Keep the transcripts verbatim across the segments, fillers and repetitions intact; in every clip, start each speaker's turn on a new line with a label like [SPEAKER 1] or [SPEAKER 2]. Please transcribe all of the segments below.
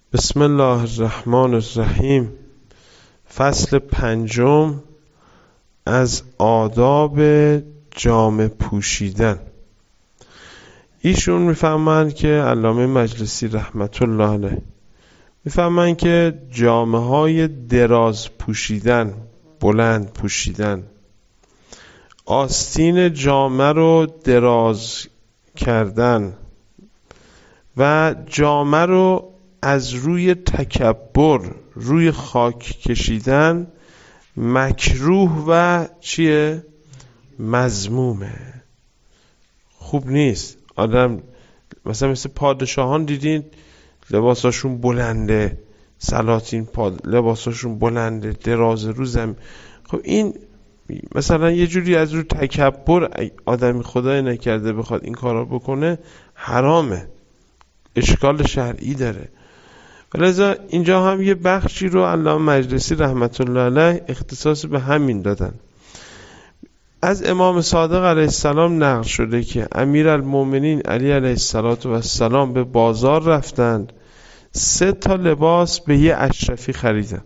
[SPEAKER 1] بسم الله الرحمن الرحیم. فصل پنجم از آداب جامه پوشیدن. ایشون میفهمند که علامه مجلسی رحمت الله علیه میفهمند که جامه های دراز پوشیدن، بلند پوشیدن، آستین جامه رو دراز کردن و جامه رو از روی تکبر روی خاک کشیدن مکروه و چیه؟ مذمومه، خوب نیست. آدم مثلا مثل پادشاهان دیدین لباساشون بلنده، سلاطین پاد... لباساشون بلنده، دراز رو زمین. خب این مثلا یه جوری از رو تکبر آدمی خدای نکرده بخواد این کارا بکنه حرامه، اشکال شرعی داره. ولذا اینجا هم یه بخشی رو علامه مجلسی رحمت الله علیه اختصاص به همین دادن. از امام صادق علیه السلام نقل شده که امیرالمومنین علی علیه السلام به بازار رفتند، سه تا لباس به یه اشرفی خریدن.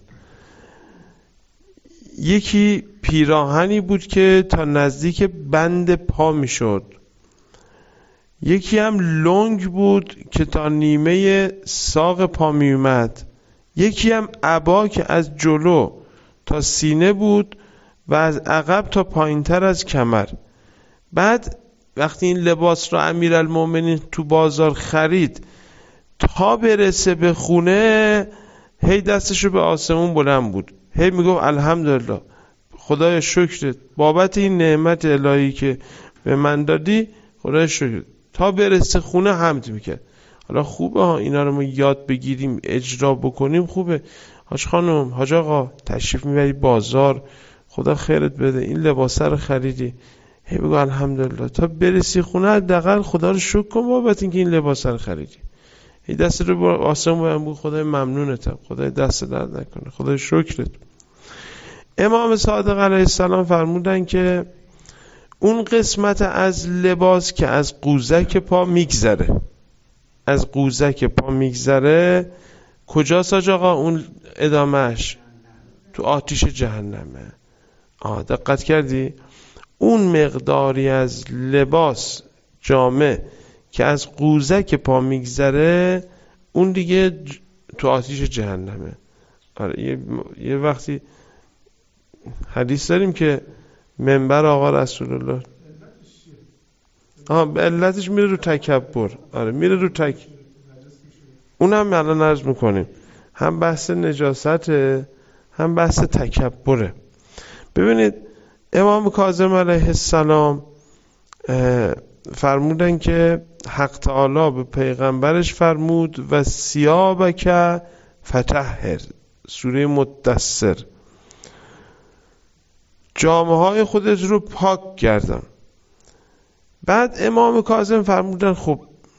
[SPEAKER 1] یکی پیراهنی بود که تا نزدیک بند پا میشد، یکی هم لنگ بود که تا نیمه ساق پا می اومد، یکی هم عبا که از جلو تا سینه بود و از عقب تا پایینتر از کمر. بعد وقتی این لباس رو امیرالمومنین تو بازار خرید تا برسه به خونه هی دستشو به آسمون بلند بود، هی میگفت الحمدلله، خدای شکرت بابت این نعمت الهی که به من دادی، خدای شکرت. تا برسه خونه حمد میکرد. حالا خوبه ها اینا رو ما یاد بگیریم اجرا بکنیم، خوبه. حاج خانم، حاج آقا، تشریف میبری بازار، خدا خیرت بده، این لباسه رو خریدی، هی بگو الحمدلله. تا برسی خونه حداقل خدا رو شکر کن بابت اینکه این لباسه رو خریدی. هی دست رو با آسمون بگو خدای ممنونتم، خدای دست درد نکنه، خدای شکرت. امام صادق علیه السلام فرمودن که اون قسمت از لباس که از قوزک پا میگذره، از قوزک پا میگذره کجاست حاج آقا؟ اون ادامهش تو آتیش جهنمه. آه دقت کردی؟ اون مقداری از لباس جامه که از قوزک پا میگذره اون دیگه تو آتیش جهنمه. آره یه, یه وقتی حدیث داریم که منبر آقا رسول الله آها علتش میره رو تکبر. آره میره رو تک اونم الان عرض میکنیم، هم بحث نجاسته هم بحث تکبره. ببینید امام کاظم علیه السلام فرمودن که حق تعالی به پیغمبرش فرمود و ثیابک فطهر، سوره مدثر، جامه های خودت رو پاک کردم. بعد امام کاظم فرمودن خب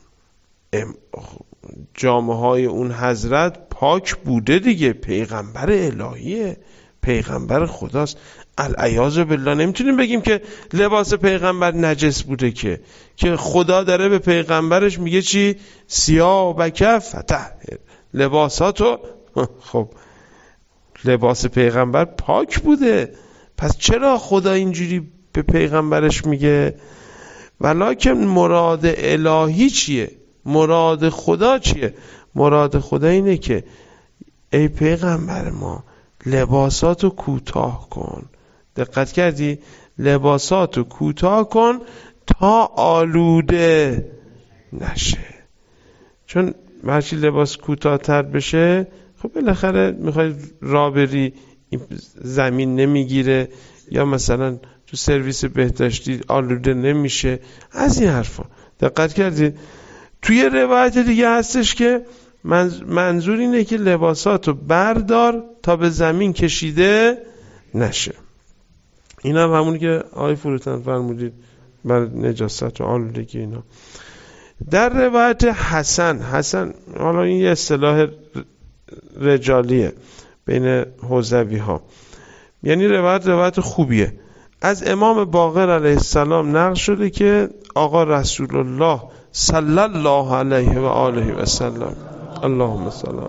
[SPEAKER 1] جامه های اون حضرت پاک بوده دیگه، پیغمبر الهیه، پیغمبر خداست، العیاذ بالله نمیتونیم بگیم که لباس پیغمبر نجس بوده که که خدا داره به پیغمبرش میگه چی؟ ثیابک فطهر، لباساتو. خب لباس پیغمبر پاک بوده، پس چرا خدا اینجوری به پیغمبرش میگه؟ ولکن مراد الهی چیه؟ مراد خدا چیه؟ مراد خدا اینه که ای پیغمبر ما لباساتو کوتاه کن. دقت کردی؟ لباساتو کوتاه کن تا آلوده نشه. چون هرچی لباس کوتاه‌تر بشه خب بالاخره میخوای راه بری زمین نمیگیره، یا مثلا تو سرویس بهداشتی آلوده نمیشه، از این حرفا. دقت کردید؟ توی روایت دیگه هستش که منظور اینه که لباساتو بردار تا به زمین کشیده نشه. این هم همونی که آقای فروتن فرمودید بر نجاست و آلودگی اینا. در روایت حسن، حسن حالا این یه اصطلاح رجالیه بین حوزوی ها، یعنی روایت روایت خوبیه. از امام باقر علیه السلام نقل شده که آقا رسول الله صلی الله علیه و آله و سلم اللهم صل علی.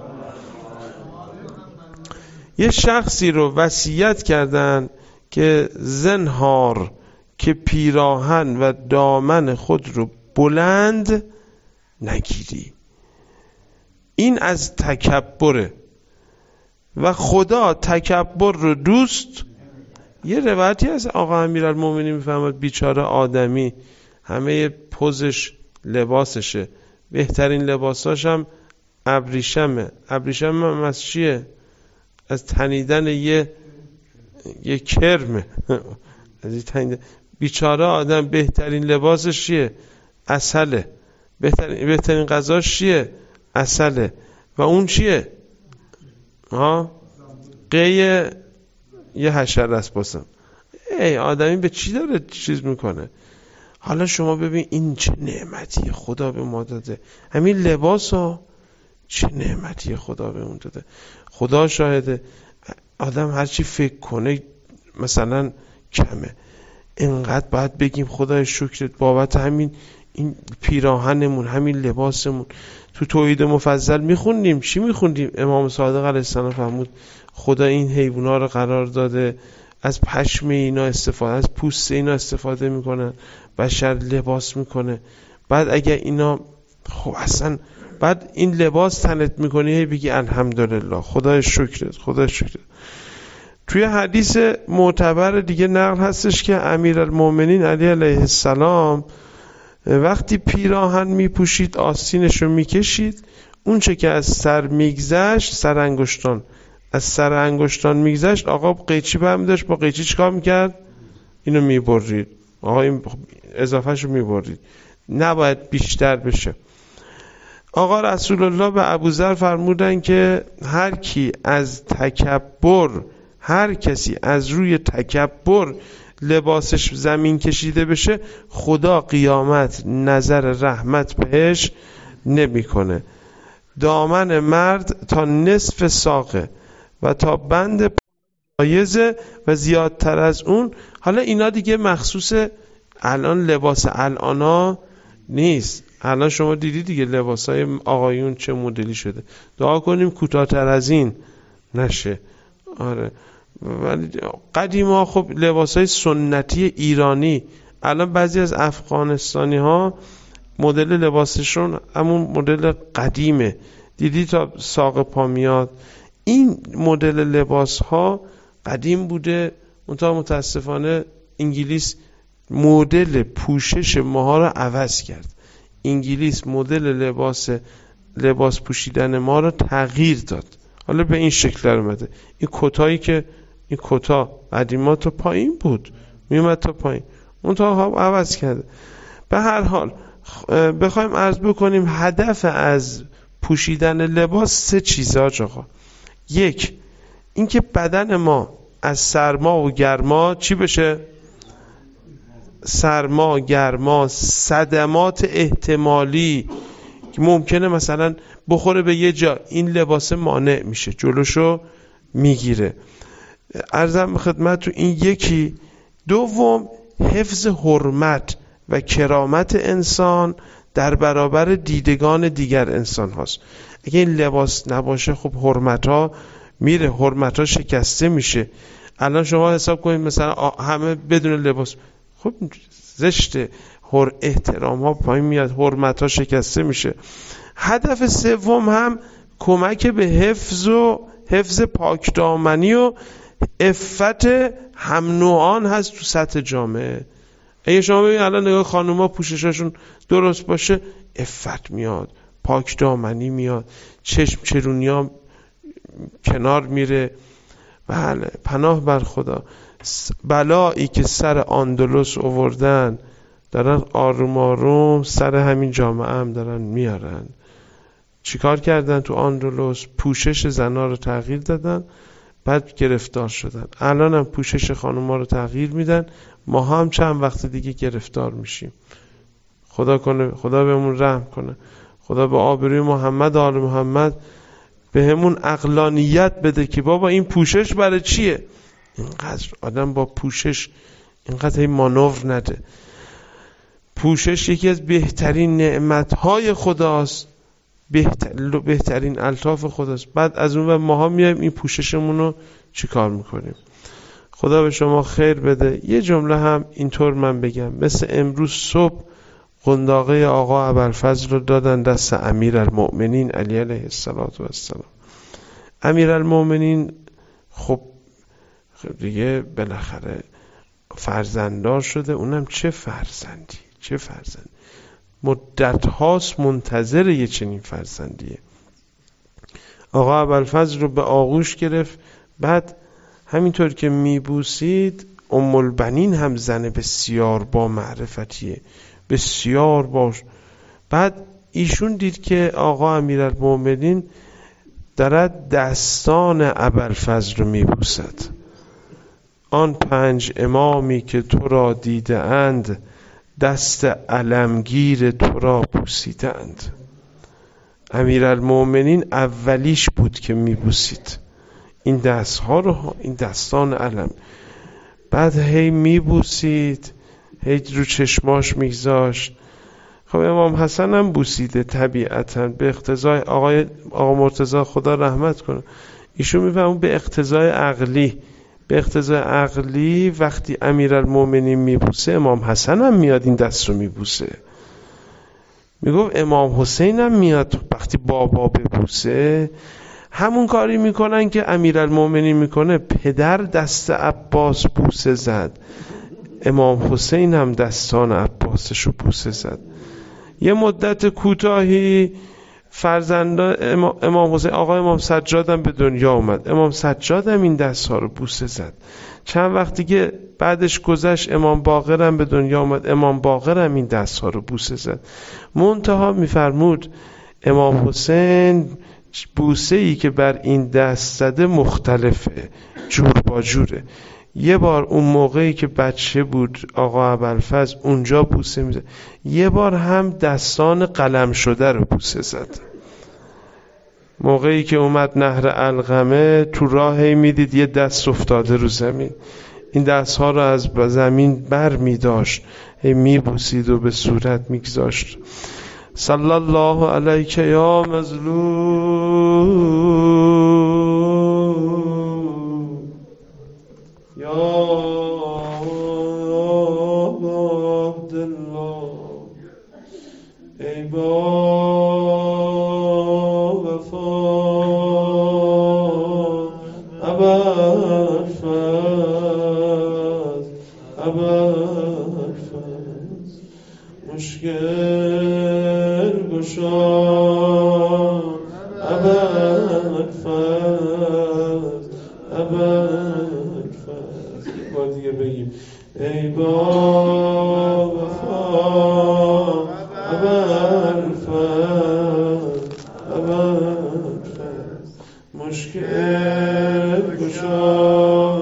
[SPEAKER 1] یه شخصی رو وصیت کردن که زنهار که پیراهن و دامن خود رو بلند نگیری. این از تکبره و خدا تکبر رو دوست. یه روایتی از آقا امیرالمومنین میفهمد بیچاره آدمی همه پوزش لباسشه، بهترین لباساش هم ابریشمه. ابریشم هم از چیه؟ از تنیدن یه یه کرمه. از این تنیدن. بیچاره آدم بهترین لباسش چیه؟ عسله. بهترین بهترین غذاش چیه؟ عسله. و اون چیه؟ ها؟ قیه یه حشره است باسم. ای آدمی به چی داره چیز میکنه؟ حالا شما ببین این چه نعمتی خدا به ما داده. همین لباس ها چه نعمتی خدا به اون داده. خدا شاهده. آدم هرچی فکر کنه مثلا کمه. اینقدر باید بگیم خدای شکرت بابت همین این پیراهنمون، همین لباسمون. تو توحید مفضل میخوندیم چی میخوندیم؟ امام صادق علیه السلام فرمود خدا این حیونا رو قرار داده، از پشم اینا استفاده، از پوست اینا استفاده میکنن، بشر لباس میکنه. بعد اگر اینا خب اصلا بعد این لباس تنت میکنی هی بگی الحمدلله خدای شکرت خدای شکرت. توی حدیث معتبر دیگه نقل هستش که امیرالمومنین علی علیه السلام وقتی پیراهن میپوشید آستینش رو میکشید، اون چه که از سر میگذشت، سر انگشتان از سر انگشتان میگذشت، آقا قیچی برمی داشت، با قیچی چیکار میکرد؟ اینو میبرید. آقا این اضافهش رو میبرید، نباید بیشتر بشه. آقا رسول الله به ابوذر فرمودن که هر کی از تکبر هر کسی از روی تکبر لباسش زمین کشیده بشه، خدا قیامت نظر رحمت بهش نمیکنه. دامن مرد تا نصف ساقه و تا بند پایزه و زیادتر از اون. حالا اینا دیگه مخصوص الان لباس الانا نیست. الان شما دیدی دیگه لباسای آقایون چه مدلی شده. دعا کنیم کوتاه‌تر از این نشه. آره ولی قدیما خب لباسای سنتی ایرانی، الان بعضی از افغانستانی ها مدل لباسشون همون مدل قدیمه، دیدی تا ساق پا میاد. این مدل لباس ها قدیم بوده، منتها متاسفانه انگلیس مدل پوشش ماها رو عوض کرد. انگلیس مدل لباس لباس پوشیدن ما رو تغییر داد. حالا به این شکل در اومده. این کتایی که این کتا قدیما تا پایین بود، میومد تا پایین، اون تا عوض کرده. به هر حال بخوایم عرض بکنیم هدف از پوشیدن لباس سه چیزه آقا. یک، اینکه بدن ما از سرما و گرما چی بشه؟ سرما، گرما، صدمات احتمالی که ممکنه مثلا بخوره به یه جا، این لباس مانع میشه، جلوشو میگیره. عرضم به خدمت تو این یکی. دوم، حفظ حرمت و کرامت انسان در برابر دیدگان دیگر انسان هاست. اگه این لباس نباشه خب حرمت ها میره، حرمت ها شکسته میشه. الان شما حساب کنید مثلا همه بدون لباس، خب زشته، هر احترام ها پایین میاد، حرمت ها شکسته میشه. هدف سوم هم کمک به حفظ و حفظ پاکدامنی و عفت هم نوعان هست تو سطح جامعه. اگه شما ببینید الان نگاه خانوما پوشششون درست باشه، عفت میاد، پاکدامنی میاد، چشم چرونی ها کنار میره. بله پناه بر خدا. بلایی که سر اندلس آوردن دارن آروم آروم سر همین جامعه هم دارن میارن. چیکار کردن تو اندلس؟ پوشش زنا رو تغییر دادن، بعد گرفتار شدن. الان هم پوشش خانوما رو تغییر میدن، ما هم چند وقت دیگه گرفتار میشیم. خدا کنه خدا بهمون رحم کنه، خدا به آبروی محمد آل محمد به همون عقلانیت بده که بابا این پوشش برای چیه؟ اینقدر آدم با پوشش اینقدر این مانور نده. پوشش یکی از بهترین نعمتهای خداست. بهتر... بهترین الطاف خداست. بعد از اون و ماها میایم این پوششمون رو چی کار میکنیم؟ خدا به شما خیر بده. یه جمله هم اینطور من بگم، مثل امروز صبح قنداقه آقا ابوالفضل رو دادن دست امیرالمؤمنین علی علیه السلام. امیرالمؤمنین خب دیگه بالاخره فرزنددار شده، اونم چه فرزندی، چه فرزند، مدت هاست منتظر یه چنین فرزندیه. آقا ابوالفضل رو به آغوش گرفت، بعد همینطور که میبوسید، ام البنین هم زن بسیار با معرفتیه، بسیار باش. بعد ایشون دید که آقا امیرالمؤمنین دارد دستان ابوالفضل رو میبوسد. آن پنج امامی که تو را دیده اند، دست علمگیر تو را بوسیدند. امیرالمؤمنین اولیش بود که میبوسید این دست ها رو، این دستان علم. بعد هی میبوسید، هی رو چشماش میگذاشت. خب امام حسن هم بوسیده طبیعتاً به اقتضای آقای آقا مرتضی خدا رحمت کنه، ایشون میفهمون به اقتضای عقلی، به اقتضای عقلی وقتی امیرالمؤمنین میبوسه، امام حسن هم میاد این دست رو میبوسه. میگفت امام حسین هم میاد وقتی بابا ببوسه، همون کاری میکنن که امیرالمؤمنین میکنه. پدر دست عباس بوسه زد، امام حسین هم دستان عباسشو بوسه زد. یه مدت کوتاهی فرزندان امام حسین، آقا امام سجاد هم به دنیا اومد، امام سجاد هم این دست ها رو بوسه زد. چند وقتی که بعدش گذشت، امام باقر هم به دنیا اومد، امام باقر هم این دست ها رو بوسه زد. منتها میفرمود امام حسین بوسه ای که بر این دست زده مختلفه، جور با جوره. یه بار اون موقعی که بچه بود آقا ابوالفضل اونجا بوسه میزد، یه بار هم دستان قلم شده رو بوسه زد. موقعی که اومد نهر علقمه، تو راهی میدید یه دست افتاده رو زمین، این دست ها رو از زمین بر می داشت، می بوسید و به صورت می گذاشت. صلی الله علیک یا مظلوم یا عبدالله، ای با وفا ابوالفضل، ابوالفضل مشکل گشا، ابوالفضل، ابوالفضل. یک بار دیگه بگیم ای با وفا ابوالفضل، ابوالفضل مشکل گشا،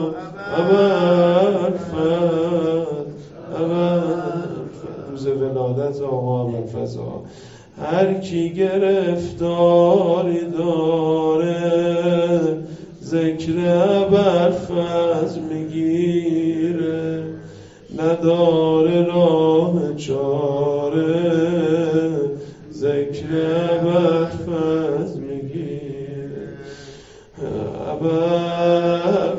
[SPEAKER 1] ابوالفضل، ابوالفضل. روز ولادت آقا ابوالفضل هر کی گرفتاری داره، ذکر ابوالفضل میگیره، نداره راه چاره، ذکر ابوالفضل میگیره. ابوالفضل